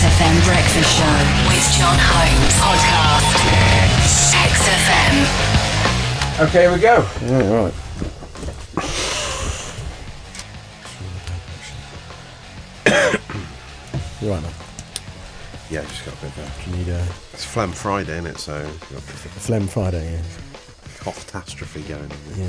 XFM Breakfast Show with John Holmes. Podcast. XFM. Okay, here we go. Yeah, right. You right, man? Yeah, just got a bit of Do you need a it's Phlegm Friday, isn't it? So you've got phlegm Friday? Yeah. cough-tastrophe going. Yeah.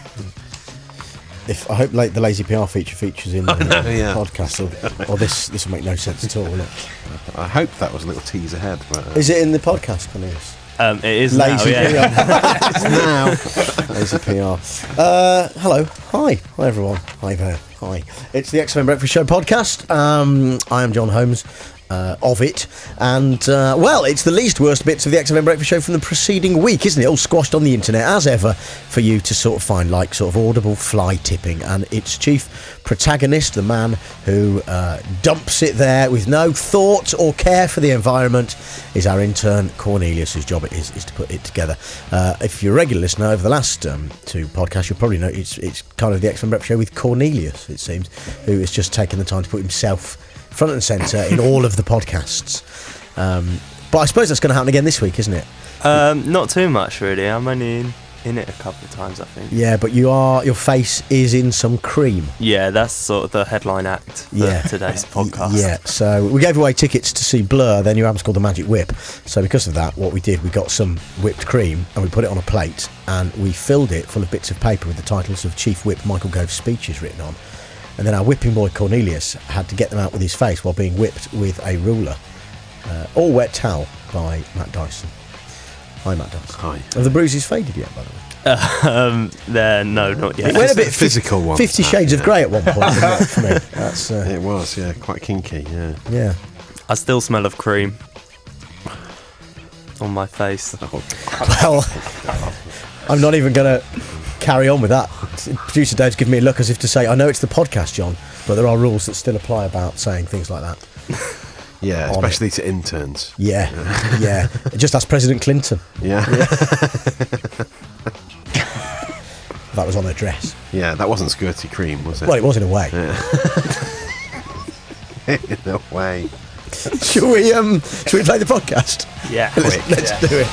I hope the Lazy PR features in the Yeah. podcast, or this will make no sense at all, will it? I hope that was a little tease ahead. But, Is it in the podcast, Cornelius? It is Lazy now, yeah. PR. It's now. Lazy PR. Hello. Hi everyone. Hi there. Hi. It's the XFM Breakfast Show podcast. I am John Holmes. Of it, and well, it's the least worst bits of the XFM Breakfast Show from the preceding week, isn't it? All squashed on the internet as ever for you to sort of find, like sort of audible fly tipping, and its chief protagonist, the man who dumps it there with no thought or care for the environment, is our intern Cornelius, whose job it is to put it together. If you're a regular listener over the last two podcasts, you'll probably know it's kind of the XFM Breakfast Show with Cornelius, it seems, who has just taken the time to put himself front and centre in all of the podcasts. But I suppose that's going to happen again this week, isn't it? Not too much, really. I'm only in it a couple of times, I think. Yeah, but your face is in some cream. Yeah, that's sort of the headline act for today's podcast. Yeah, so we gave away tickets to see Blur, their new album's called The Magic Whip. So because of that, what we did, we got some whipped cream and we put it on a plate and we filled it full of bits of paper with the titles of Chief Whip Michael Gove's speeches written on. And then our whipping boy Cornelius had to get them out with his face while being whipped with a ruler. All wet towel by Matt Dyson. Hi, Matt Dyson. Hi. Have the bruises faded yet, by the way? No, not yet. It went a bit physical one. 50 Shades of Grey at one point, wasn't it, for me? That's, It was, yeah, quite kinky, yeah. Yeah. I still smell of cream on my face. Well, I'm not even going to carry on with that. Producer Dave's giving me a look as if to say, I know it's the podcast, John, but there are rules that still apply about saying things like that. Yeah, especially to interns. Yeah, yeah. Just ask President Clinton. Yeah. That was on her dress. Yeah, that wasn't squirty cream, was it? Well, it was in a way. Yeah. In a way. Should we play the podcast? Yeah, Let's do it.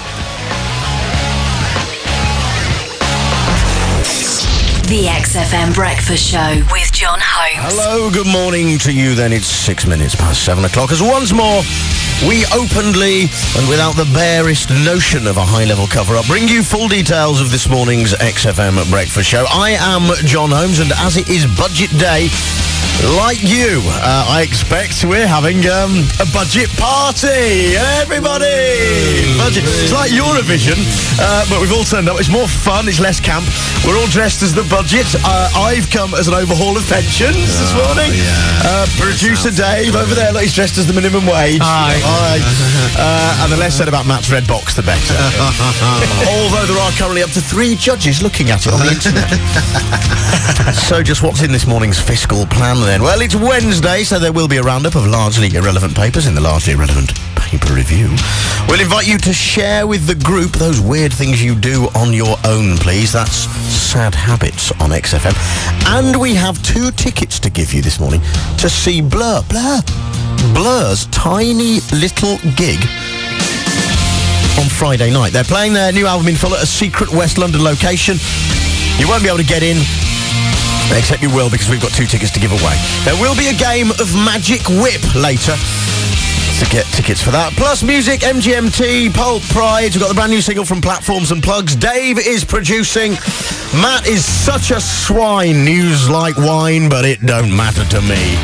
The XFM Breakfast Show with John Holmes. Hello, good morning to you then. It's 6 minutes past 7 o'clock as once more we openly and without the barest notion of a high-level cover-up bring you full details of this morning's XFM Breakfast Show. I am John Holmes, and as it is budget day, like you, I expect we're having a budget party. Everybody! Budget. It's like Eurovision, but we've all turned up. It's more fun, it's less camp. We're all dressed as the budget. I've come as an overhaul of pensions this morning. Yeah. Producer Dave over there, look, he's dressed as the minimum wage. Hi. And the less said about Matt's red box, the better. Although there are currently up to 3 judges looking at it on the internet. So just what's in this morning's fiscal plan then? Well, it's Wednesday, so there will be a roundup of largely irrelevant papers in the largely irrelevant paper review. We'll invite you to share with the group those weird things you do on your own, please. That's Sad Habits on XFM. And we have 2 tickets to give you this morning to see Blur's tiny little gig on Friday night. They're playing their new album in full at a secret West London location. You won't be able to get in, except you will, because we've got 2 tickets to give away. There will be a game of Magic Whip later to get tickets for that. Plus music, MGMT, Pulp Pride. We've got the brand new single from Platforms and Plugs. Dave is producing. Matt is such a swine. News like wine, but it don't matter to me.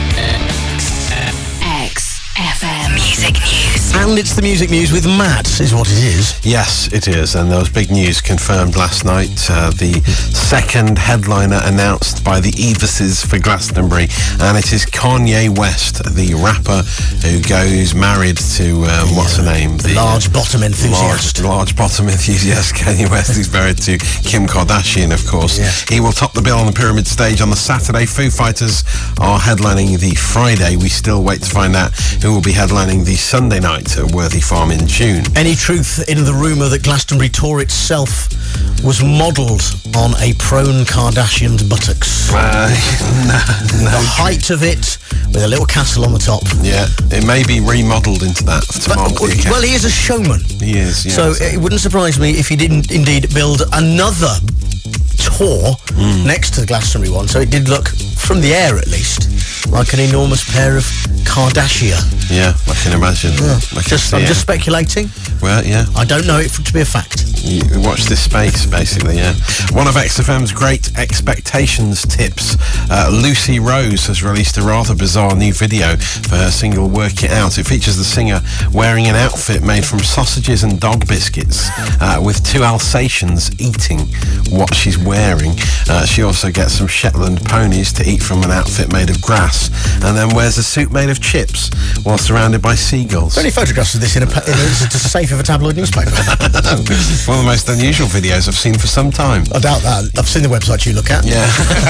XFM Music News. And it's the music news with Matt, is what it is. Yes, it is, and there was big news confirmed last night. The second headliner announced by the Evises for Glastonbury, and it is Kanye West, the rapper who goes married to, what's her name? The large bottom enthusiast. Large bottom enthusiast, Kanye West, who's married to Kim Kardashian, of course. Yeah. He will top the bill on the Pyramid stage on the Saturday. Foo Fighters are headlining the Friday. We still wait to find out who will be headlining the Sunday night at Worthy Farm in June. Any truth in the rumour that Glastonbury tour itself was modelled on a prone Kardashian's buttocks? No. The height of it with a little castle on the top. Yeah, it may be remodelled into that to mark the occasion. Well, he is a showman. He is, yeah. So it wouldn't surprise me if he didn't indeed build another tour next to the Glastonbury one. So it did look, from the air at least, like an enormous pair of Kardashian. Yeah, I can imagine. Yeah. I'm just speculating. Well, yeah. I don't know it to be a fact. You watch this space, basically, yeah. One of XFM's great expectations tips, Lucy Rose has released a rather bizarre new video for her single Work It Out. It features the singer wearing an outfit made from sausages and dog biscuits, with two Alsatians eating what she's wearing. She also gets some Shetland ponies to eat from an outfit made of grass, and then wears a suit made of chips while surrounded by seagulls. Are there any photographs of this in a safe of a tabloid newspaper? One of the most unusual videos I've seen for some time. I doubt that. I've seen the website you look at. Yeah.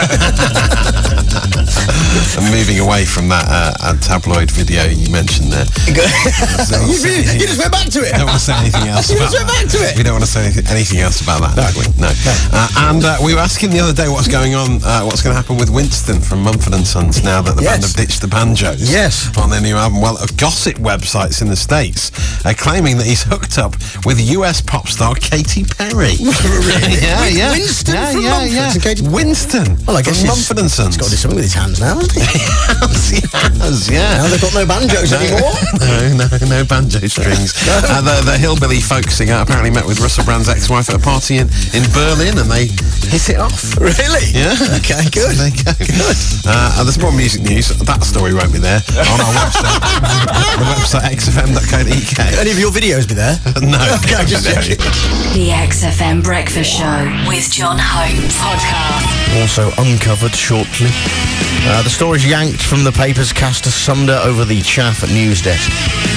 I'm moving away from that tabloid video you mentioned there. You just went back to it. I don't want to say anything else You about just went back to it. We don't want to say anything else about that, do we? No. And we were asking the other day what's going on, what's going to happen with Winston from Mumford & Sons now that the band have ditched the banjos on their new album. Well, gossip websites in the States are claiming that he's hooked up with US pop star Katy Perry. Really? Yeah. Winston from Mumford and Katy Perry. Winston. Well, I guess from Mumford & Sons. He's got to do something with his hands now, hasn't he? He has, yeah. Now they've got no banjos anymore. No banjo strings. The hillbilly folk singer apparently met with Russell Brand's ex-wife at a party in Berlin, and they hit it off. Really? Yeah. Okay, good. So there you go. Good. There's more music news. That story won't be there on our website. The website xfm.co.uk. Any of your videos be there? No. Okay, just checking. The XFM Breakfast Show with John Holmes. Podcast. Also uncovered shortly. The story's yanked from the papers, cast asunder over the chaff at news desk.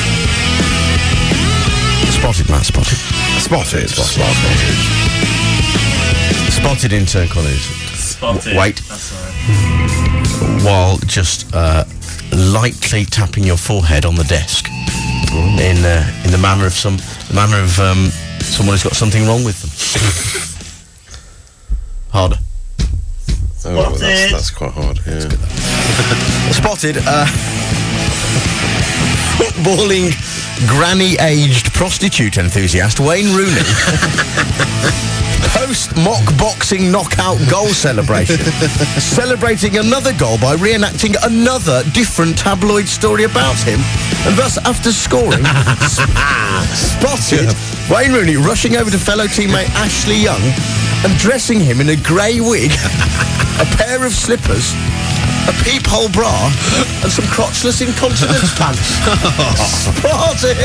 Spotted, Matt, spotted. Spotted. Spotted in turn, Collins. Spotted. Wait. That's all right. While just lightly tapping your forehead on the desk in the manner of someone who's got something wrong with them. Harder. Oh, well, that's quite hard, yeah. Spotted, footballing granny-aged prostitute enthusiast Wayne Rooney post-mock boxing knockout goal celebration, celebrating another goal by reenacting another different tabloid story about him, and thus, after scoring, spotted Wayne Rooney rushing over to fellow teammate Ashley Young and dressing him in a grey wig, a pair of slippers, a peephole bra, and some crotchless incontinence pants. Spotted!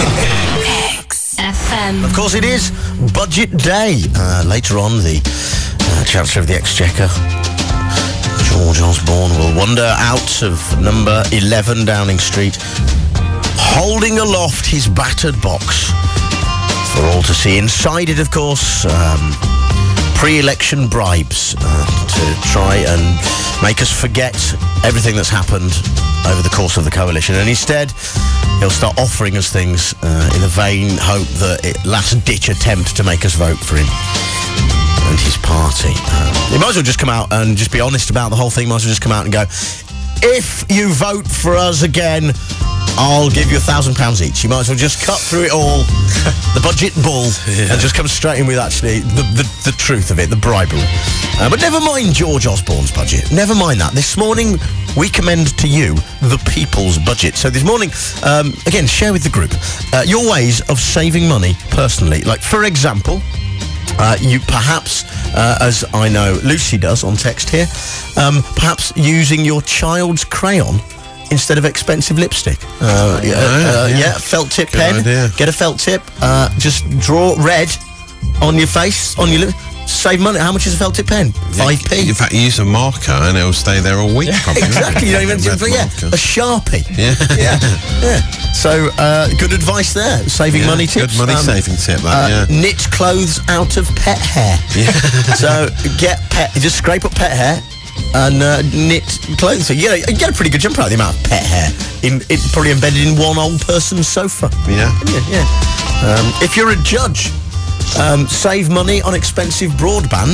XFM. Of course, it is Budget Day. Later on, the Chancellor of the Exchequer, George Osborne, will wander out of number 11 Downing Street, holding aloft his battered box for all to see. Inside it, of course, pre-election bribes to try and make us forget everything that's happened over the course of the coalition, and instead he'll start offering us things in the vain hope that last-ditch attempt to make us vote for him and his party. He might as well just come out and just be honest about the whole thing. Might as well just come out and go, if you vote for us again, I'll give you £1,000 each. You might as well just cut through it all, the budget bull, and just come straight in with actually the truth of it, the bribery. But never mind George Osborne's budget. Never mind that. This morning, we commend to you the people's budget. So this morning, again, share with the group your ways of saving money personally. Like, for example, you perhaps, as I know Lucy does on text here, perhaps using your child's crayon instead of expensive lipstick. Felt tip pen. Idea. Get a felt tip. Just draw red on your face, on your lip. Save money. How much is a felt tip pen? 5p. In fact, you use a marker and it'll stay there all week. Probably, exactly. You don't even have to, a Sharpie. Yeah. So, good advice there. Saving money tips. Good money saving tip. That, knit clothes out of pet hair. So just scrape up pet hair and knit clothes. So you get a pretty good jump out of the amount of pet hair. It's probably embedded in one old person's sofa. Yeah. If you're a judge, save money on expensive broadband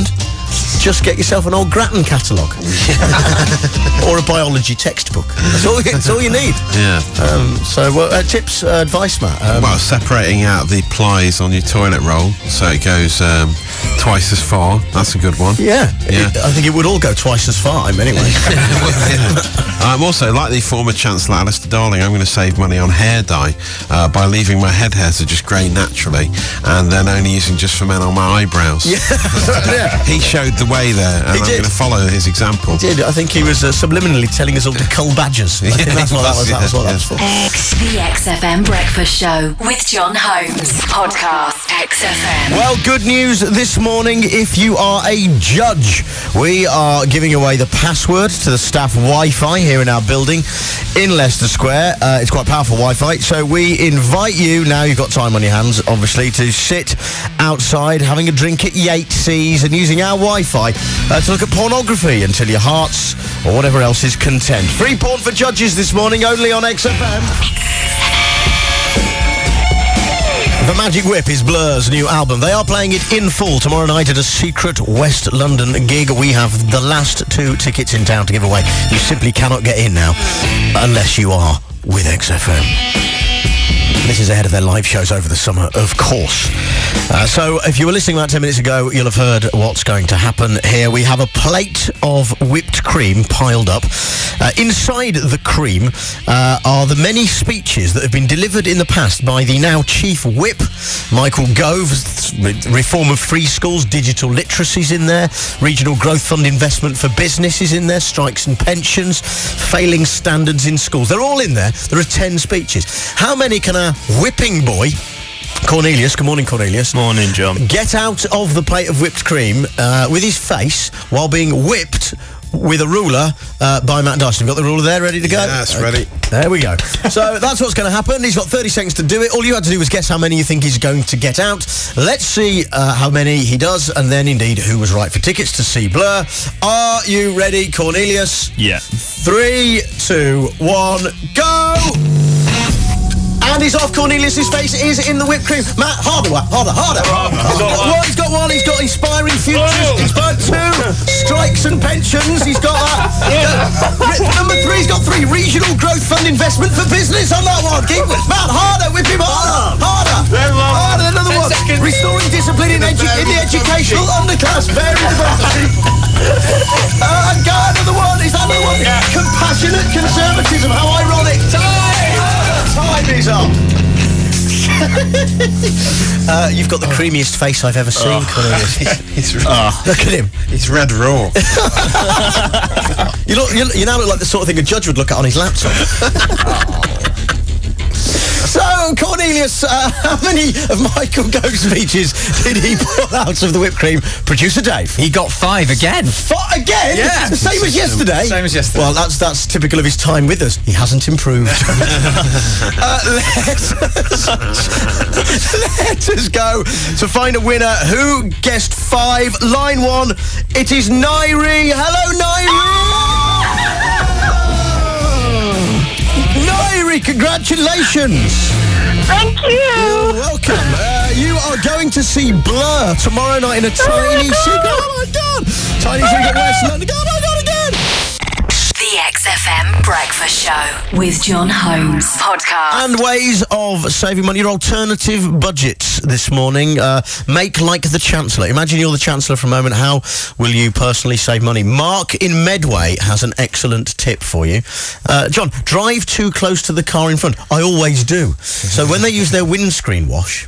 just get yourself an old Grattan catalogue. Or a biology textbook. That's all you need. Yeah. Tips, advice, Matt? Well, separating out the plies on your toilet roll so it goes twice as far. That's a good one. Yeah. Yeah. I think it would all go twice as far, anyway. I'm also, like the former Chancellor Alistair Darling, I'm going to save money on hair dye by leaving my head hair to just grey naturally and then only using just for men on my eyebrows. Yeah. He showed the way there, and I'm going to follow his example. He did. I think he was subliminally telling us all to cull badgers. I think that's what that was for. The XFM Breakfast Show with John Holmes. Podcast XFM. Well, good news this morning. If you are a judge, we are giving away the password to the staff Wi-Fi here in our building in Leicester Square. It's quite powerful Wi-Fi, so we invite you, now you've got time on your hands, obviously, to sit outside having a drink at Yates's and using our Wi-Fi to look at pornography until your hearts or whatever else is content. Free porn for judges this morning, only on XFM. The Magic Whip is Blur's new album. They are playing it in full tomorrow night at a secret West London gig. We have the last 2 tickets in town to give away. You simply cannot get in now unless you are with XFM. This is ahead of their live shows over the summer, of course. So if you were listening about 10 minutes ago, you'll have heard what's going to happen here. We have a plate of whipped cream piled up. Inside the cream are the many speeches that have been delivered in the past by the now Chief Whip, Michael Gove. Reform of free schools, digital literacy's in there, Regional Growth Fund investment for business is in there, strikes and pensions, failing standards in schools. They're all in there. There are 10 speeches. How many can our whipping boy, Cornelius, good morning, Cornelius. Morning, John. Get out of the plate of whipped cream with his face while being whipped with a ruler by Matt Dyson. You've got the ruler there ready to go? Yes, ready. There we go. So that's what's going to happen. He's got 30 seconds to do it. All you had to do was guess how many you think he's going to get out. Let's see how many he does, and then indeed who was right for tickets to see Blur. Are you ready, Cornelius? Yeah. 3, 2, 1, go! And he's off. Cornelius's face is in the whipped cream. Matt, harder. He's got one. He's got inspiring futures. He's got 2 strikes and pensions. He's got that. Number 3, he's got 3 Regional Growth Fund investment for business on that one. Keep Matt, harder. Whip him harder. Another one. Restoring discipline in the educational underclass. Very important. And go another one. Is that another one? Yeah. Compassionate conservatism. How ironic. Time is up. You've got the creamiest face I've ever seen, Cornelius. Look at him. It's red raw. You now look like the sort of thing a judge would look at on his laptop. So, Cornelius, how many of Michael Gove's speeches did he pull out of the whipped cream? Producer Dave. He got 5 again. Again? Yeah. The same as yesterday? Same as yesterday. Well, that's typical of his time with us. He hasn't improved. Let us go to find a winner. Who guessed 5? Line 1, it is Nairi. Hello, Nairi. Nairi, congratulations. Thank you. You're welcome. You are going to see Blur tomorrow night in a tiny city. Oh my God! Tiny city in West London. Oh my God, again! The XFM Breakfast Show with John Holmes. Podcast. And ways of saving money. Your alternative budgets this morning. Make like the Chancellor. Imagine you're the Chancellor for a moment. How will you personally save money? Mark in Medway has an excellent tip for you. John, drive too close to the car in front. I always do. So when they use their windscreen wash,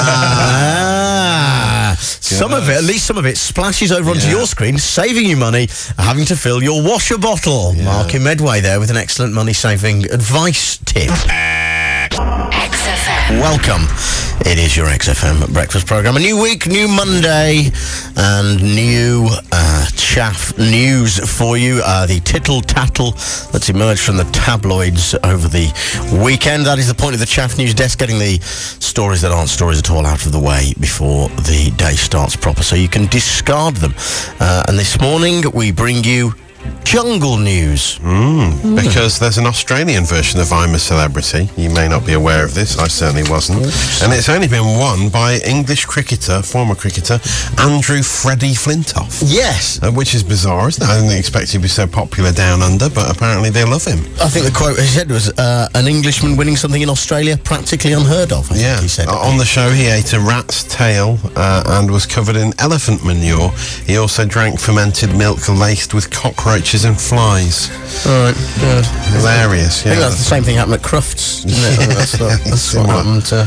some of it, at least some of it, splashes over onto your screen, saving you money, having to fill your washer bottle. Yeah. Mark in Medway there with an excellent money-saving advice tip. XFM. Welcome. It is your XFM breakfast programme. A new week, new Monday, and new chaff news for you. The tittle-tattle that's emerged from the tabloids over the weekend. That is the point of the chaff news desk, getting the stories that aren't stories at all out of the way before the day starts proper, so you can discard them. And this morning we bring you jungle news. Because there's an Australian version of I'm a Celebrity. You may not be aware of this. I certainly wasn't. And it's only been won by English cricketer, former cricketer, Andrew Freddie Flintoff. Yes. Which is bizarre, isn't it? I didn't expect he'd be so popular down under, but apparently they love him. I think the quote he said was, an Englishman winning something in Australia, practically unheard of, I think he said. On the show, he ate a rat's tail and was covered in elephant manure. He also drank fermented milk laced with cockroaches and flies. Right, yeah. Hilarious, yeah. I think that's the same thing happened at Crufts, isn't it? I think that's what happened to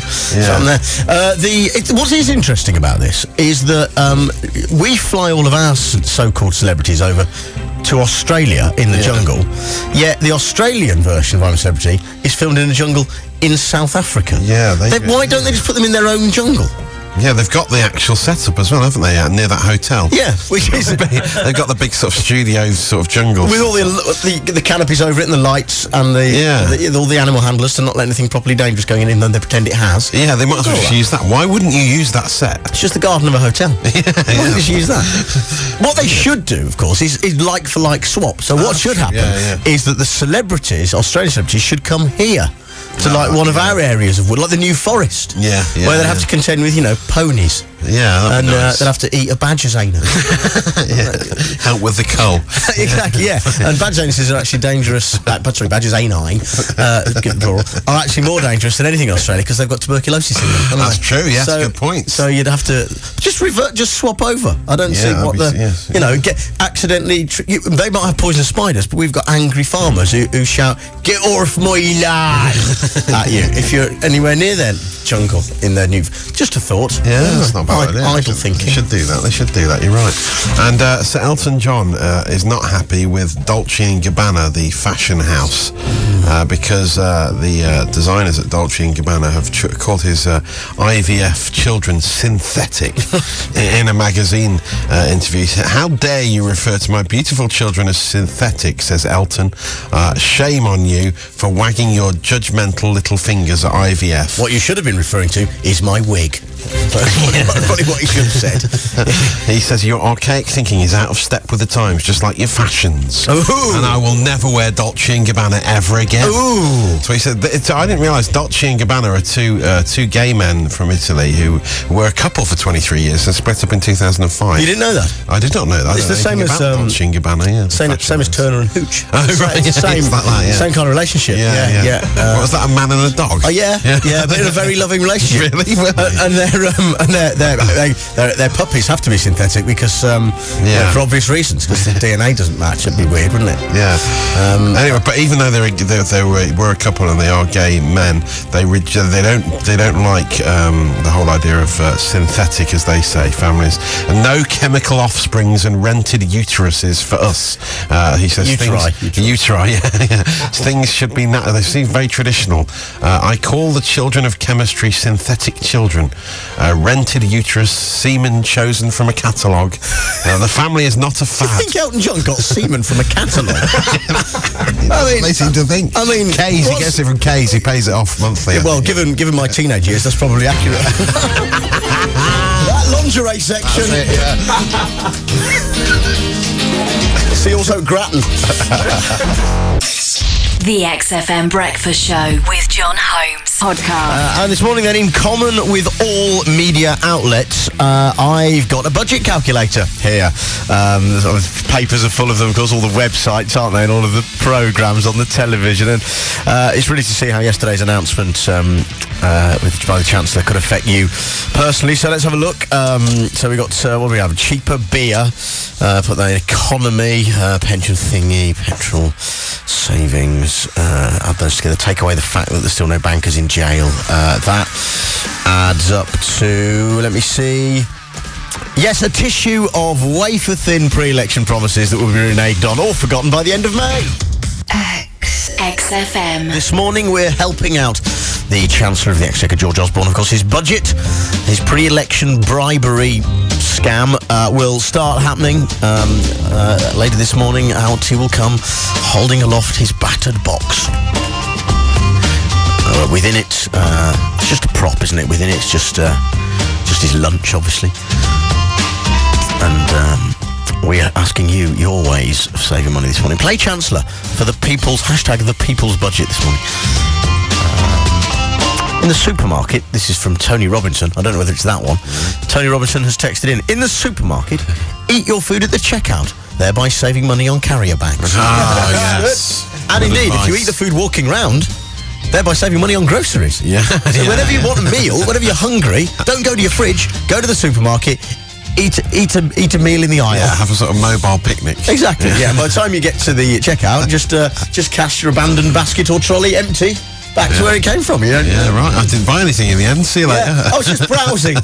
there. What is interesting about this is that we fly all of our so-called celebrities over to Australia in the jungle, yet the Australian version of I'm a Celebrity is filmed in a jungle in South Africa. Yeah, why don't they just put them in their own jungle? Yeah, they've got the actual setup as well, haven't they, near that hotel? Yeah, which is they've got the big sort of studio sort of jungle with all the canopies over it and the lights and all the animal handlers to not let anything properly dangerous going in, then they pretend it has. Yeah, they might as well just use that. Why wouldn't you use that set? It's just the garden of a hotel. Why don't they just use that? What they should do, of course, is like for like swap. So what should happen is that the celebrities, Australian celebrities, should come here to one of our areas of wood, like the New Forest. Where they'd have to contend with, ponies. Yeah, and nice. they'd have to eat a badger's anus. Help with the cull. Exactly, yeah. And badger's anuses are actually dangerous. Badger's ani, are actually more dangerous than anything in Australia because they've got tuberculosis in them. That's true. Yes, good point. So you'd have to just swap over. I don't see what accidentally. They might have poisonous spiders, but we've got angry farmers who shout, "Get off my land!" at you if you're anywhere near their jungle in their new. Just a thought. Yeah, that's not bad. Idle thinking. They should do that. They should do that. You're right. And Sir Elton John is not happy with Dolce & Gabbana, the fashion house, because the designers at Dolce & Gabbana have called his IVF children synthetic in a magazine interview. He said, "How dare you refer to my beautiful children as synthetic," says Elton. "Shame on you for wagging your judgmental little fingers at IVF." What you should have been referring to is my wig. Probably what he should have said. He says, "Your archaic thinking is out of step with the times, just like your fashions. Ooh. And I will never wear Dolce & Gabbana ever again." Ooh. So he said, I didn't realise Dolce & Gabbana are two gay men from Italy who were a couple for 23 years and split up in 2005. You didn't know that? I did not know that. It's the same as Dolce & Gabbana, yeah. Same as Turner and Hooch. Oh, right. It's the same, like that, yeah. Same kind of relationship. Yeah. What was that, a man and a dog? Oh, yeah, but in a very loving relationship. Really? And their puppies have to be synthetic because, for obvious reasons, because the DNA doesn't match. It'd be weird, wouldn't it? Yeah. Anyway, but even though they were a couple and they are gay men, they don't like the whole idea of synthetic, as they say, families. And no chemical offsprings and rented uteruses for us. He says uteri, yeah. Things should be they seem very traditional. "I call the children of chemistry synthetic children. Rented uterus, semen chosen from a catalogue. The family is not a fad." I think Elton John got semen from a catalogue. They seem to think. I mean, K's, he gets it from K's, he pays it off monthly. Well, given my teenage years, that's probably accurate. That lingerie section. That's it, yeah. See also Grattan. The XFM Breakfast Show with John Holmes. Podcast. And this morning then, in common with all media outlets, I've got a budget calculator here. Papers are full of them, of course, all the websites, aren't they, and all of the programmes on the television. And it's really to see how yesterday's announcement by the Chancellor could affect you personally. So let's have a look. So we got, what do we have? Cheaper beer. Put that in economy, pension thingy, petrol, savings. Add those together. Take away the fact that there's still no bankers in jail. That adds up to, let me see. Yes, a tissue of wafer-thin pre-election promises that will be reneged on or forgotten by the end of May. XFM. This morning we're helping out the Chancellor of the Exchequer, George Osborne. Of course, his budget, his pre-election bribery scam will start happening later this morning. Out he will come, holding aloft his battered box. Within it, it's just a prop, isn't it? Within it, it's just his lunch, obviously. And we're asking you your ways of saving money this morning. Play Chancellor for the People's, #the People's Budget this morning. In the supermarket, this is from Tony Robinson. I don't know whether it's that one. Tony Robinson has texted in the supermarket, eat your food at the checkout, thereby saving money on carrier bags. Ah, yes. And Good indeed, advice. if you eat the food walking round, thereby saving money on groceries. Yeah. So whenever you want a meal, whenever you're hungry, don't go to your fridge, go to the supermarket, eat a meal in the aisle. Yeah, have a sort of mobile picnic. Exactly, yeah. By the time you get to the checkout, just cast your abandoned basket or trolley empty back to where it came from. You know? Yeah, right. I didn't buy anything in the end. See you later. Yeah. I was just browsing.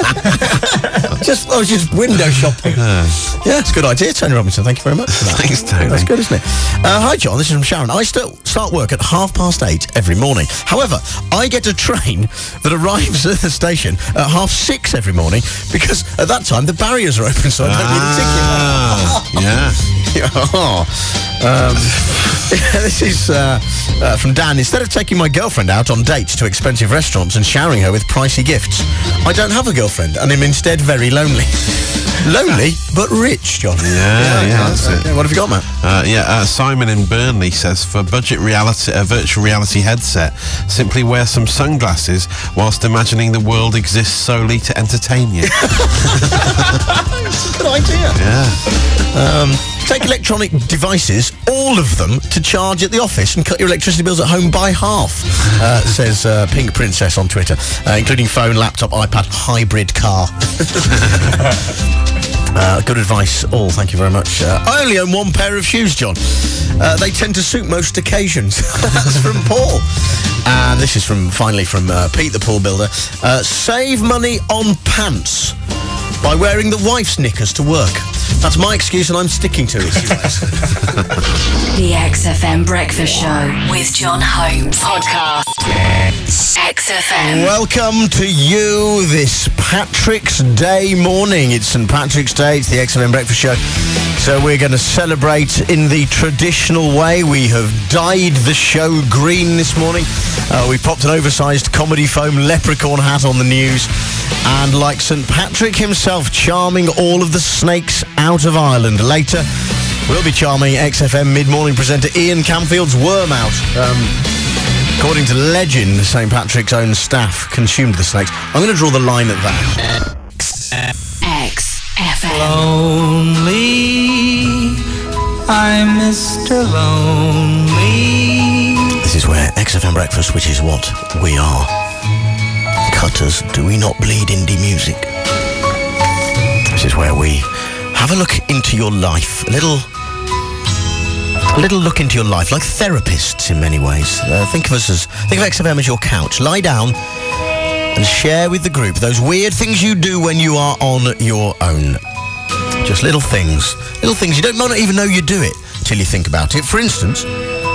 I was just window shopping. Yeah, it's a good idea, Tony Robinson. Thank you very much for that. Thanks, Tony. That's good, isn't it? Hi, John. This is from Sharon. I start work at 8:30 every morning. However, I get a train that arrives at the station at 6:30 every morning because at that time the barriers are open, so I don't need a ticket. Yeah. This is from Dan. Instead of taking my girlfriend out on dates to expensive restaurants and showering her with pricey gifts, I don't have a girlfriend and am instead very lonely. Lonely, but rich, John. Yeah, that's it. Okay, what have you got, Matt? Simon in Burnley says, for virtual reality headset, simply wear some sunglasses whilst imagining the world exists solely to entertain you. That's a good idea. Yeah. Take electronic devices, all of them, to charge at the office and cut your electricity bills at home by half, says Pink Princess on Twitter, including phone, laptop, iPad, hybrid car. Good advice, all. Thank you very much. I only own one pair of shoes, John. They tend to suit most occasions. That's from Paul. And this is finally from Pete, the pool builder. Save money on pants by wearing the wife's knickers to work. That's my excuse and I'm sticking to it. The XFM Breakfast Show with John Holmes. Podcast. XFM. Welcome to you this Patrick's Day morning. It's St. Patrick's Day. It's the XFM Breakfast Show. So we're going to celebrate in the traditional way. We have dyed the show green this morning. We popped an oversized comedy foam leprechaun hat on the news. And like St. Patrick himself, charming all of the snakes out of Ireland. Later, we'll be charming XFM mid-morning presenter Ian Camfield's worm out. According to legend, St. Patrick's own staff consumed the snakes. I'm going to draw the line at that. XFM. Lonely, I'm Mr. Lonely. This is where XFM Breakfast, which is what we are. Cutters, do we not bleed indie music? This is where we have a look into your life. A little look into your life, like therapists in many ways. Think of XFM as your couch. Lie down and share with the group those weird things you do when you are on your own. Just little things you might not even know you do it until you think about it. For instance,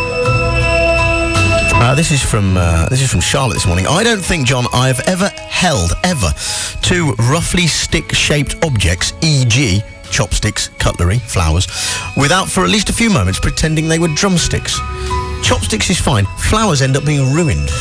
this is from Charlotte this morning. I don't think, John, I've ever held two roughly stick-shaped objects, e.g. chopsticks, cutlery, flowers, without for at least a few moments pretending they were drumsticks. Chopsticks is fine. Flowers end up being ruined.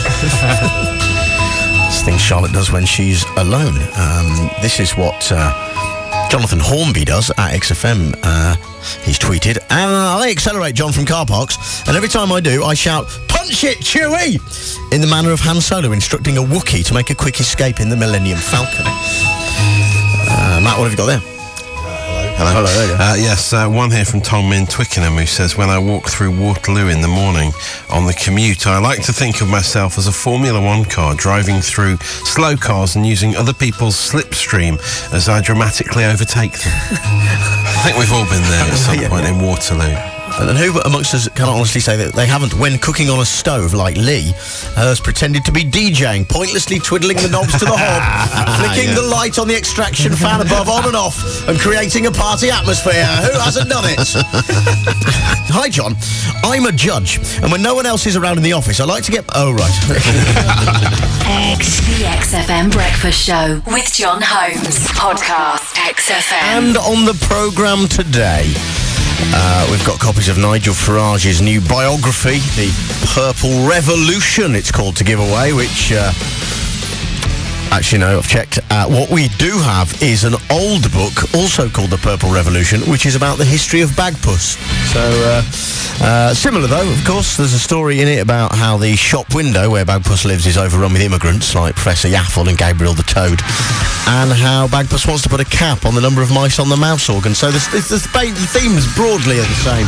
It's things Charlotte does when she's alone. This is what Jonathan Hornby does at XFM. He's tweeted, and I accelerate, John, from car parks, and every time I do, I shout, "Punch it, Chewie!" in the manner of Han Solo instructing a Wookiee to make a quick escape in the Millennium Falcon. Matt, what have you got there? Hello, there you go. Yes, one here from Tom in Twickenham who says, when I walk through Waterloo in the morning on the commute, I like to think of myself as a Formula One car driving through slow cars and using other people's slipstream as I dramatically overtake them. I think we've all been there at some point in Waterloo. And who amongst us cannot honestly say that they haven't, when cooking on a stove like Lee, has pretended to be DJing, pointlessly twiddling the knobs to the hob, flicking the light on the extraction fan above on and off, and creating a party atmosphere. Who hasn't done it? Hi, John. I'm a judge, and when no one else is around in the office, I like to get... Oh, right. The XFM Breakfast Show with John Holmes. Podcast XFM. And on the programme today, we've got copies of Nigel Farage's new biography, The Purple Revolution, it's called, to give away, which Actually, no, I've checked. What we do have is an old book, also called The Purple Revolution, which is about the history of Bagpuss. So, similar though, of course, there's a story in it about how the shop window where Bagpuss lives is overrun with immigrants like Professor Yaffle and Gabriel the Toad, and how Bagpuss wants to put a cap on the number of mice on the mouse organ. So the themes broadly are the same.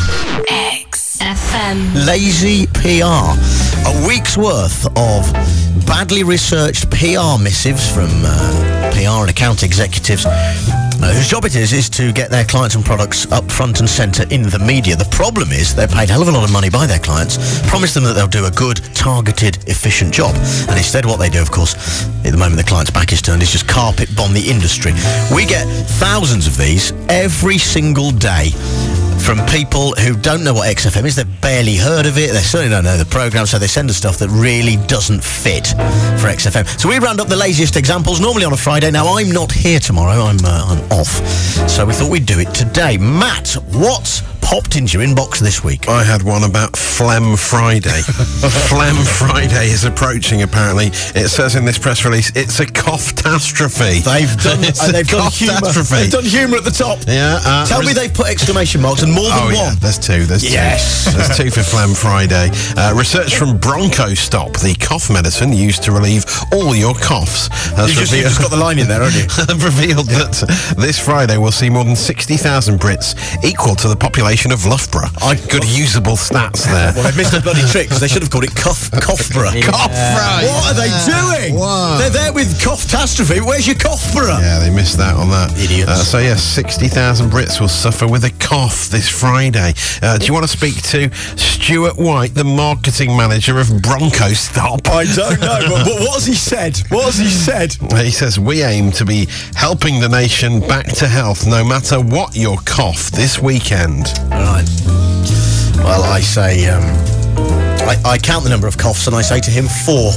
XFM. Lazy PR. A week's worth of badly researched PR missives from PR and account executives whose job it is to get their clients and products up front and centre in the media. The problem is they're paid a hell of a lot of money by their clients, promise them that they'll do a good, targeted, efficient job. And instead what they do, of course, at the moment the client's back is turned, is just carpet bomb the industry. We get thousands of these every single day from people who don't know what XFM is. They've barely heard of it. They certainly don't know the programme, so they send us stuff that really doesn't fit for XFM. So we round up the laziest examples, normally on a Friday. Now, I'm not here tomorrow. I'm off. So we thought we'd do it today. Matt, what's popped into your inbox this week? I had one about Phlegm Friday. Phlegm Friday is approaching, apparently. It says in this press release, it's a cough-tastrophe. They've done humour. They've done humour at the top. Yeah. Tell me they've put exclamation marks and more than one. Yeah, there's two. There's two for Phlegm Friday. Research from Bronco Stop, the cough medicine used to relieve all your coughs. You've just got the line in there, haven't you? Revealed that this Friday we'll see more than 60,000 Brits, equal to the population of Loughborough. Good usable stats there. Well, they've missed a bloody trick because they should have called it Coughborough. Coughborough! What are they doing? Wow. They're there with Cough-tastrophe. Where's your Coughborough? Yeah, they missed that on that. Idiots. 60,000 Brits will suffer with a cough this Friday. Do you want to speak to Stuart White, the marketing manager of Bronco Stop? I don't know, but what has he said? He says, we aim to be helping the nation back to health no matter what your cough this weekend. Right. Well, I say, I count the number of coughs and I say to him 4.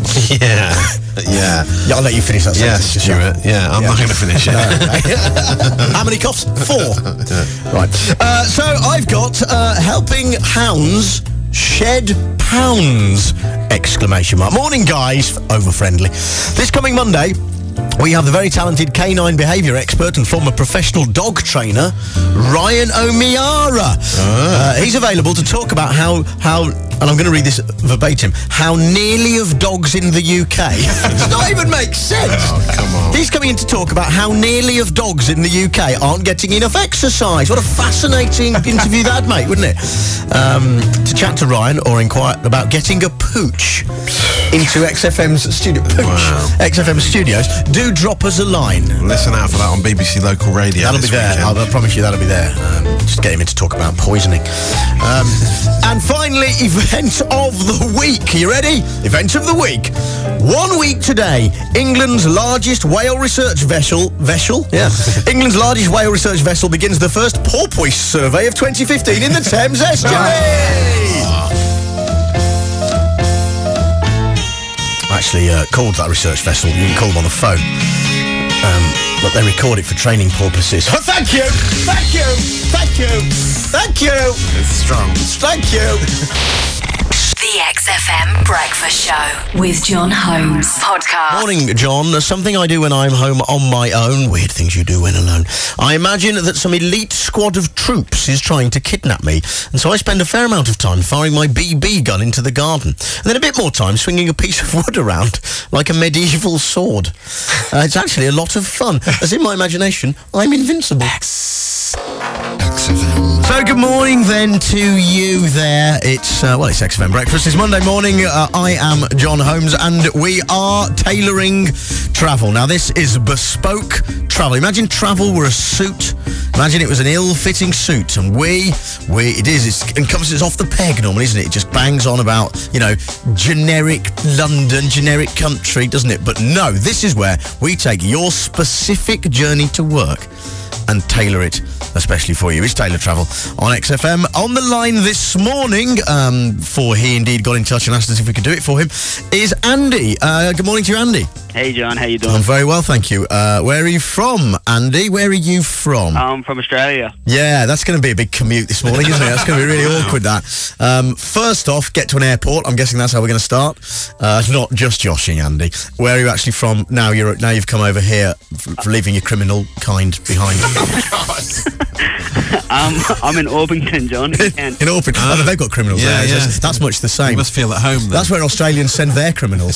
Yeah, I'll let you finish that sentence. Yes, Stuart. Yeah, I'm not going to finish it. How many coughs? 4. Right. So I've got helping hounds shed pounds! Exclamation mark. Morning, guys. Over-friendly. This coming Monday, we have the very talented canine behaviour expert and former professional dog trainer, Ryan O'Meara. He's available to talk about how, and I'm going to read this verbatim, how nearly of dogs in the UK. It does not even make sense. Oh, come on. He's coming in to talk about how nearly of dogs in the UK aren't getting enough exercise. What a fascinating interview that'd make, wouldn't it? To chat to Ryan or inquire about getting a pooch into XFM's studio. XFM studios. Do drop us a line. Listen out for that on BBC Local Radio. That'll be there. I promise you that'll be there. Just get him in to talk about poisoning. And finally, event of the week. You ready? Event of the week. 1 week today, England's largest whale research vessel. Yeah. England's largest whale research vessel begins the first porpoise survey of 2015 in the Thames Estuary. Actually called that research vessel. You can call them on the phone. But they record it for training purposes. Oh, thank you! It's strong. Thank you! The XFM Breakfast Show with John Holmes. Podcast. Morning, John. Something I do when I'm home on my own. Weird things you do when alone. I imagine that some elite squad of troops is trying to kidnap me, and so I spend a fair amount of time firing my BB gun into the garden, and then a bit more time swinging a piece of wood around like a medieval sword. It's actually a lot of fun, as in my imagination, I'm invincible. So good morning then to you there. It's XFM Breakfast. It's Monday morning. I am John Holmes and we are tailoring travel. Now this is bespoke travel. Imagine travel were a suit. Imagine it was an ill-fitting suit and it encompasses off the peg normally, isn't it? It just bangs on about, generic London, generic country, doesn't it? But no, this is where we take your specific journey to work and tailor it especially for you. It's Taylor Travel on XFM. On the line this morning, for he indeed got in touch and asked us if we could do it for him, is Andy. Good morning to you, Andy. Hey, John. How you doing? I'm very well, thank you. Where are you from, Andy? Where are you from? I'm from Australia. Yeah, that's going to be a big commute this morning, isn't it? That's going to be really awkward, that. First off, get to an airport. I'm guessing that's how we're going to start. Not just joshing, Andy. Where are you actually from now? You've come over here for leaving your criminal kind behind. I'm in Orpington, John. In Orpington? They've got criminals there. yeah. That's much the same. You must feel at home then. That's where Australians send their criminals.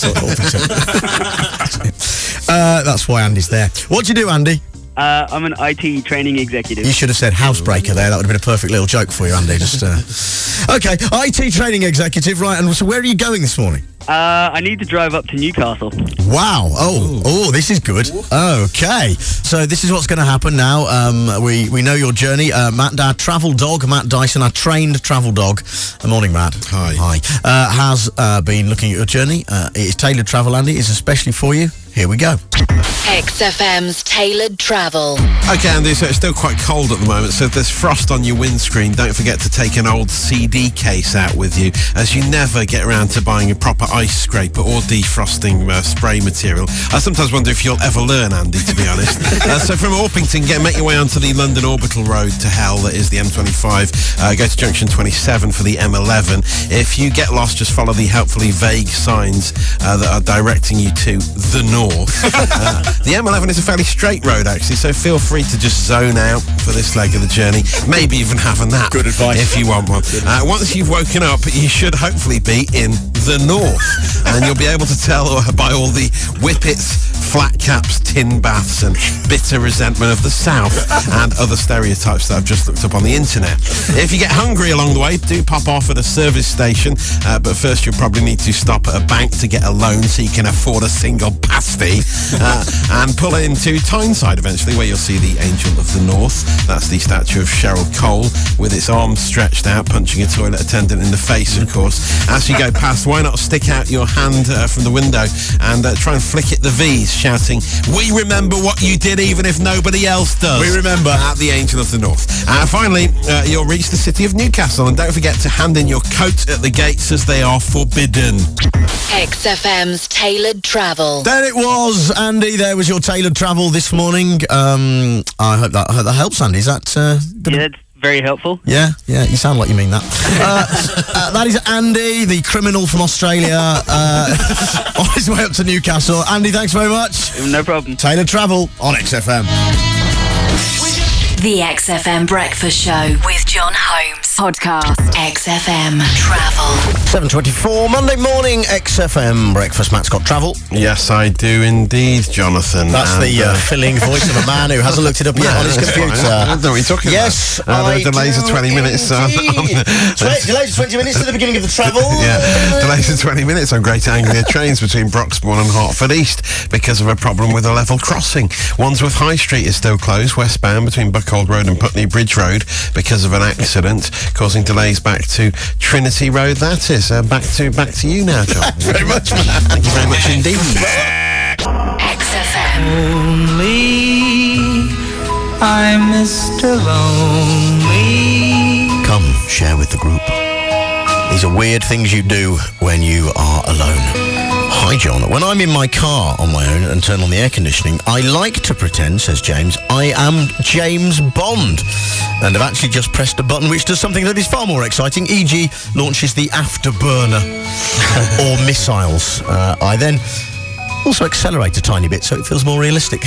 That's why Andy's there. What do you do, Andy? I'm an IT training executive. You should have said housebreaker there. That would have been a perfect little joke for you, Andy. Okay, IT training executive, right. And so where are you going this morning? I need to drive up to Newcastle. Wow. Oh, this is good. Okay. So this is what's going to happen now. We know your journey. Matt, our travel dog, Matt Dyson, our trained travel dog. Morning, Matt. Hi. Has been looking at your journey. It's tailored travel, Andy. It's especially for you. Here we go. XFM's Tailored Travel. Okay, Andy, so it's still quite cold at the moment, so if there's frost on your windscreen, don't forget to take an old CD case out with you, as you never get around to buying a proper ice scraper or defrosting spray material. I sometimes wonder if you'll ever learn, Andy, to be honest. So from Orpington, make your way onto the London Orbital Road to hell, that is the M25. Go to junction 27 for the M11. If you get lost, just follow the helpfully vague signs that are directing you to the north. The M11 is a fairly straight road, actually, so feel free to just zone out for this leg of the journey. Maybe even have a nap. Good advice. If you want one. Once you've woken up, you should hopefully be in the north. And you'll be able to tell by all the whippets, flat caps, tin baths, and bitter resentment of the south, and other stereotypes that I've just looked up on the internet. If you get hungry along the way, do pop off at a service station, but first you'll probably need to stop at a bank to get a loan so you can afford a single pasty, and pull into Tyneside eventually, where you'll see the Angel of the North. That's the statue of Cheryl Cole with its arms stretched out, punching a toilet attendant in the face, of course. As you go past, why not stick out your hand from the window and try and flick it the V's, shouting, "We remember what you did even if nobody else does." We remember. At the Angel of the North. Finally, you'll reach the city of Newcastle, and don't forget to hand in your coat at the gates, as they are forbidden. XFM's Tailored Travel. There it was, Andy. There was your tailored travel this morning. I hope that helps, Andy. Is that Yeah, it's very helpful. Yeah, you sound like you mean that. That is Andy, the criminal from Australia, on his way up to Newcastle. Andy, thanks very much. No problem. Tailored travel on XFM. The XFM Breakfast Show with John Holmes. Podcast XFM Travel. 7:24 Monday morning, XFM Breakfast. Matt's got travel. Yes, I do indeed, Jonathan. That's the filling voice of a man who hasn't looked it up yet on his computer. I don't know what you're talking yes, about. There are delays of 20 minutes. Delays of 20 minutes at the beginning of the travel. Yeah, delays of 20 minutes on Greater Anglia trains between Broxbourne and Hertford East because of a problem with a level crossing. Wandsworth High Street is still closed, westbound between Buckhold Road and Putney Bridge Road because of an accident, causing delays back to Trinity Road. That is back to you now, John. Very much. Thank you very much indeed. XFM. Lonely, I'm Mr. Lonely. Come, share with the group. These are weird things you do when you are alone. Hi, John. When I'm in my car on my own and turn on the air conditioning, I like to pretend, says James, I am James Bond, and have actually just pressed a button which does something that is far more exciting, e.g. launches the afterburner or missiles. I then also accelerate a tiny bit so it feels more realistic.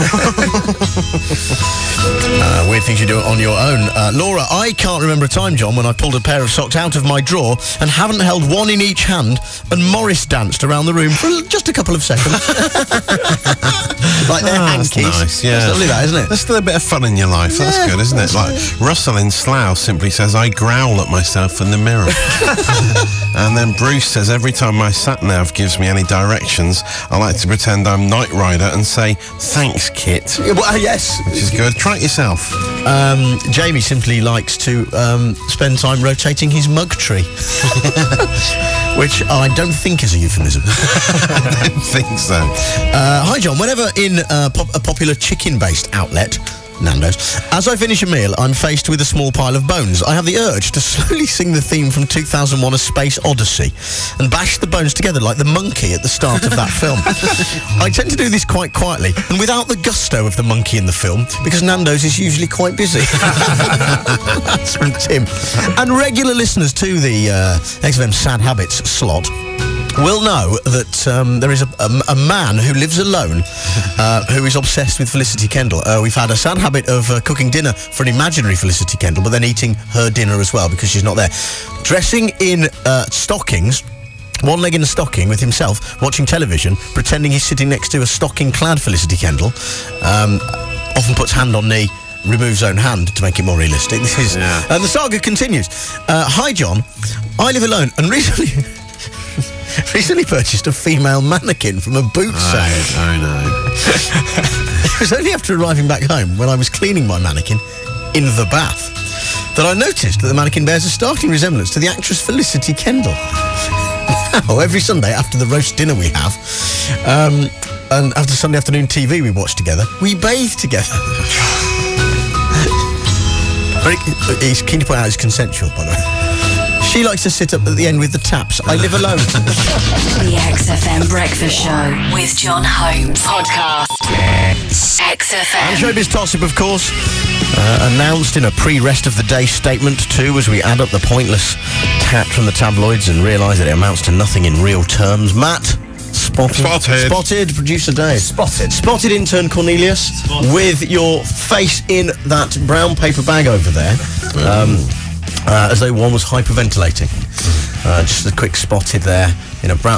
Weird things you do on your own. Laura, I can't remember a time, John, when I pulled a pair of socks out of my drawer and haven't held one in each hand and Morris danced around the room for just a couple of seconds. Like they're hankies. Nice, yeah. It's lovely, that, isn't it? There's still a bit of fun in your life. That's good, isn't it? Like Russell in Slough simply says, I growl at myself in the mirror. And then Bruce says, every time my sat-nav gives me any directions, I like to pretend I'm Knight Rider and say, thanks, Kit. Well, yes. Which is good. Try it yourself. Jamie simply likes to spend time rotating his mug tree. Which I don't think is a euphemism. I don't think so. Hi, John. Whenever in a popular chicken-based outlet, Nando's. As I finish a meal, I'm faced with a small pile of bones. I have the urge to slowly sing the theme from 2001: A Space Odyssey and bash the bones together like the monkey at the start of that film. I tend to do this quite quietly and without the gusto of the monkey in the film, because Nando's is usually quite busy. That's from Tim. And regular listeners to the XFM Sad Habits slot will know that there is a man who lives alone who is obsessed with Felicity Kendall. We've had a sad habit of cooking dinner for an imaginary Felicity Kendall, but then eating her dinner as well because she's not there. Dressing in stockings, one leg in a stocking with himself, watching television, pretending he's sitting next to a stocking-clad Felicity Kendall, often puts hand on knee, removes own hand to make it more realistic. This is... and the saga continues. Hi, John. I live alone and recently purchased a female mannequin from a boot sale. Oh, no. It was only after arriving back home, when I was cleaning my mannequin in the bath, that I noticed that the mannequin bears a startling resemblance to the actress Felicity Kendall. Now, every Sunday after the roast dinner we have, and after Sunday afternoon TV we watch together, we bathe together. He's keen to point out it's consensual, by the way. She likes to sit up at the end with the taps. I live alone. The XFM Breakfast Show with John Holmes. Podcast. XFM. And Showbiz Tossip, of course, announced in a pre-rest of the day statement too, as we add up the pointless tat from the tabloids and realise that it amounts to nothing in real terms. Matt, spotted. Producer Dave, spotted intern Cornelius, with your face in that brown paper bag over there. As though one was hyperventilating. Just a quick spotted there in a brown...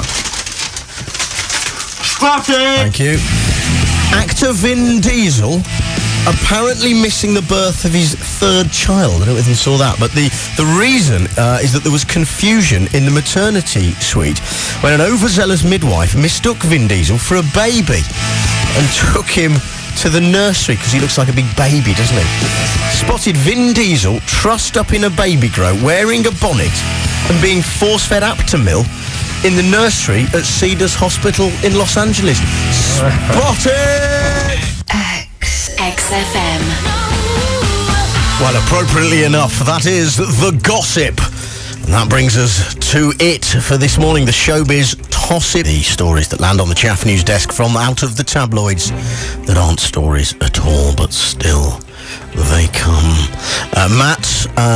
Spotted! Thank you. Actor Vin Diesel apparently missing the birth of his third child. I don't know if you saw that, but the reason is that there was confusion in the maternity suite when an overzealous midwife mistook Vin Diesel for a baby and took him to the nursery because he looks like a big baby, doesn't he? Spotted Vin Diesel trussed up in a baby grow, wearing a bonnet and being force-fed Aptamil in the nursery at Cedars Hospital in Los Angeles. Spotted! XFM. Well, appropriately enough, that is the gossip. And that brings us to it for this morning, the Showbiz Tossip. The stories that land on the Chaff News desk from out of the tabloids that aren't stories at all, but still they come. Matt,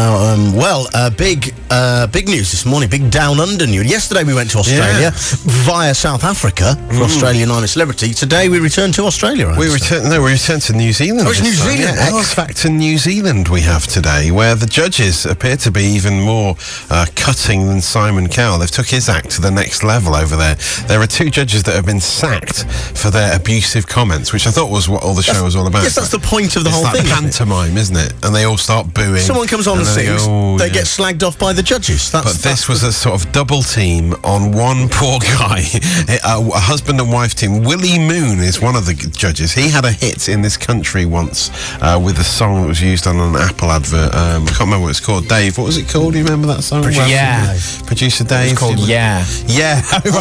big news this morning, big down under news. Yesterday we went to Australia via South Africa for Australian I'm a Celebrity. Today we return to Australia. We return to New Zealand. Oh, it's New Zealand. Yeah, X Factor New Zealand we have today, where the judges appear to be even more cutting than Simon Cowell. They've took his act to the next level over there. There are two judges that have been sacked for their abusive comments, which I thought was what all the show was all about. Yes, that's the point of the whole thing. Pantomime, isn't it? And they all start booing. Someone comes on and sings, they get slagged off by the judges. But this was a sort of double team on one poor guy. A husband and wife team. Willie Moon is one of the judges. He had a hit in this country once with a song that was used on an Apple advert. I can't remember what it's called. Dave, what was it called? Do you remember that song? Producer Dave. It's called Yeah. Yeah. I do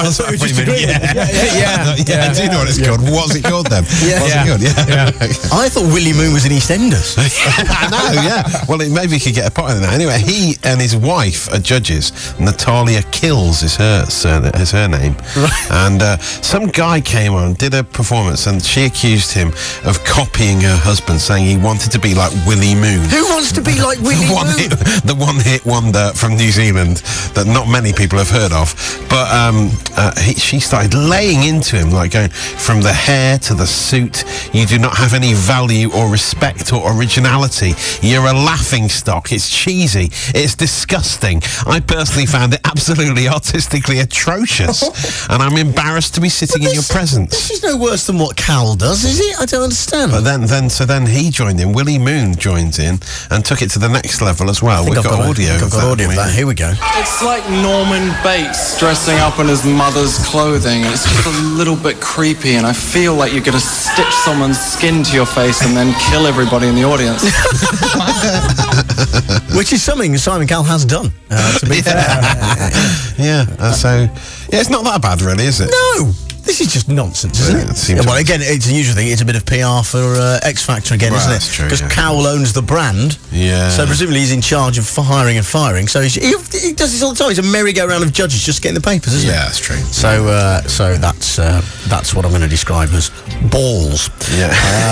know what it's called. What's it called then? I thought Willie Moon was in EastEnders. I know, yeah. Well, maybe he could get a part in that. Anyway, he and his wife are judges. Natalia Kills is her name. Right. And some guy came on, did a performance, and she accused him of copying her husband, saying he wanted to be like Willie Moon. Who wants to be like Willie Moon? The one-hit wonder from New Zealand that not many people have heard of. But she started laying into him, like going from the hair to the suit. You do not have any value or respect or originality. You're a laughing stock. It's cheesy. It's disgusting. I personally found it absolutely artistically atrocious, and I'm embarrassed to be sitting in your presence. This is no worse than what Cal does, is it? I don't understand. But then he joined in. Willie Moon joins in and took it to the next level as well. We've got audio. I've got audio of that. Here we go. It's like Norman Bates dressing up in his mother's clothing. It's just a little bit creepy, and I feel like you're going to stitch someone's skin to your face and then kill everybody in the audience. Which is something Simon Cowell has done, to be fair. So it's not that bad, really, is it? No. This is just nonsense, isn't Yeah, it it? seems Well, like- again, it's the usual thing. It's a bit of PR for X Factor again, Well, isn't it? that's true, Because yeah. Cowell owns the brand. Yeah. So presumably he's in charge of hiring and firing. So he does this all the time. He's a merry-go-round of judges just getting the papers, isn't Yeah, it? that's true. So that's what I'm going to describe as balls. Yeah.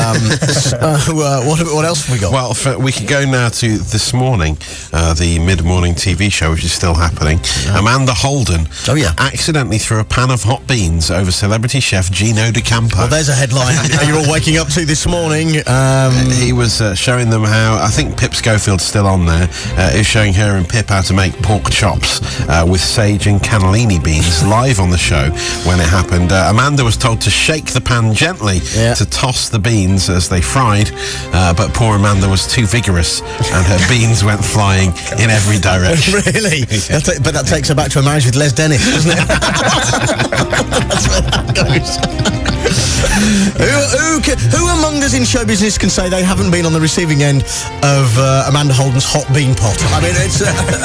What else have we got? Well, we could go now to this morning, the mid-morning TV show, which is still happening. Amanda Holden accidentally threw a pan of hot beans over celebrity chef Gino D'Acampo. Well, there's a headline you're all waking up to this morning. He was showing them how, I think Pip Schofield's still on there, is showing her and Pip how to make pork chops with sage and cannellini beans live on the show when it happened. Amanda was told to shake the pan gently to toss the beans as they fried, but poor Amanda was too vigorous and her beans went flying in every direction. Really? But that takes her back to a marriage with Les Dennis, doesn't it? That's where that goes. Who among us in show business can say they haven't been on the receiving end of Amanda Holden's hot bean pot? I mean, it's...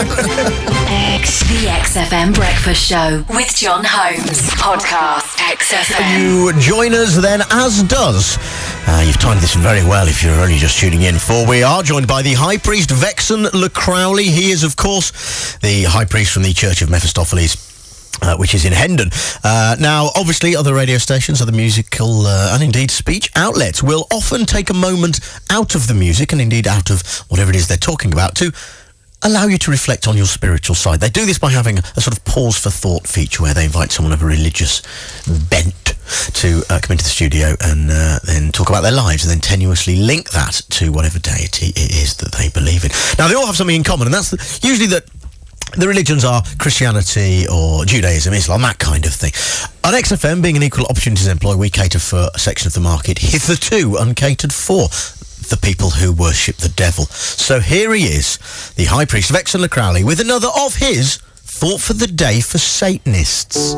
The XFM Breakfast Show with John Holmes. Podcast XFM. You join us then, as does... you've timed this very well if you're only just tuning in, for we are joined by the High Priest Vexen Le Crowley. He is, of course, the High Priest from the Church of Mephistopheles, which is in Hendon. Now, obviously, other radio stations, other musical and indeed speech outlets will often take a moment out of the music and indeed out of whatever it is they're talking about to allow you to reflect on your spiritual side. They do this by having a sort of pause for thought feature where they invite someone of a religious bent to come into the studio and then talk about their lives and then tenuously link that to whatever deity it is that they believe in. Now, they all have something in common, and that's usually that the religions are Christianity or Judaism, Islam, that kind of thing. On XFM, being an equal opportunities employer, we cater for a section of the market hitherto uncatered for, the people who worship the devil. So here he is, the High Priest Vexen Le Crowley, with another of his Thought for the Day for Satanists.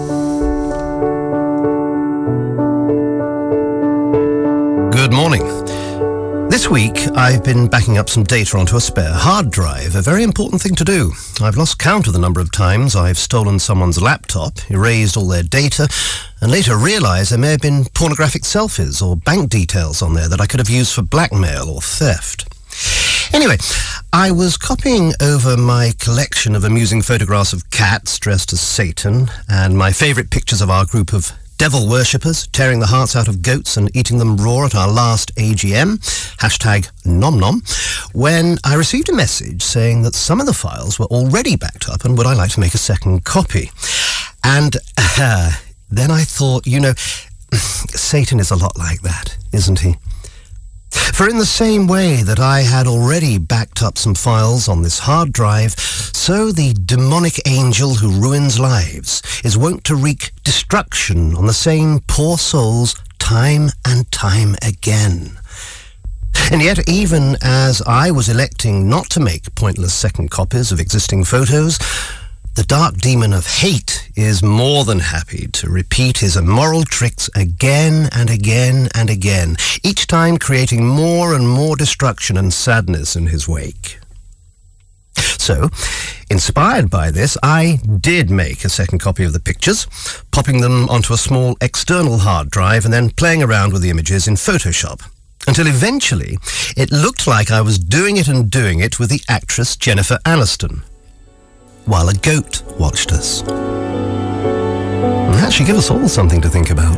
Good morning. This week, I've been backing up some data onto a spare hard drive, a very important thing to do. I've lost count of the number of times I've stolen someone's laptop, erased all their data, and later realised there may have been pornographic selfies or bank details on there that I could have used for blackmail or theft. Anyway, I was copying over my collection of amusing photographs of cats dressed as Satan and my favourite pictures of our group of devil worshippers tearing the hearts out of goats and eating them raw at our last AGM, #NomNom, when I received a message saying that some of the files were already backed up and would I like to make a second copy. And then I thought, Satan is a lot like that, isn't he? For in the same way that I had already backed up some files on this hard drive, so the demonic angel who ruins lives is wont to wreak destruction on the same poor souls time and time again. And yet, even as I was electing not to make pointless second copies of existing photos, the dark demon of hate is more than happy to repeat his immoral tricks again and again and again, each time creating more and more destruction and sadness in his wake. So, inspired by this, I did make a second copy of the pictures, popping them onto a small external hard drive and then playing around with the images in Photoshop, until eventually it looked like I was doing it with the actress Jennifer Aniston, while a goat watched us. And that should give us all something to think about.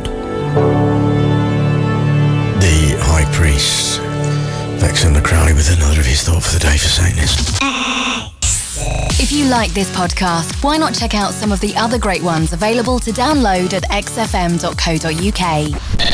The High Priest Vexen Le Crowley with another of his Thought for the Day for Satanists. If you like this podcast, why not check out some of the other great ones available to download at xfm.co.uk.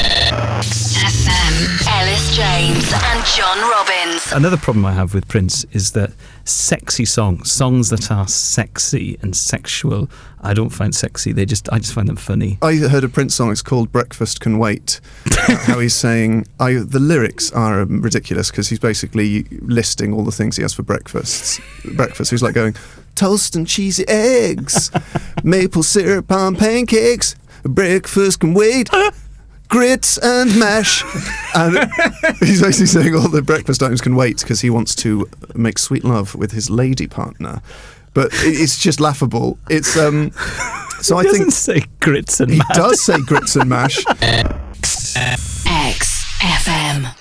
XFM, Ellis James and John Robbins. Another problem I have with Prince is that sexy songs that are sexy and sexual, I don't find sexy. I just find them funny. I heard a Prince song, it's called Breakfast Can Wait. How he's saying, the lyrics are ridiculous because he's basically listing all the things he has for breakfast. He's like going, toast and cheesy eggs, maple syrup on pancakes, breakfast can wait, grits and mash. And he's basically saying all the breakfast items can wait because he wants to make sweet love with his lady partner. But it's just laughable. It's So I He think doesn't say grits and he mash. does say grits and mash. XFM.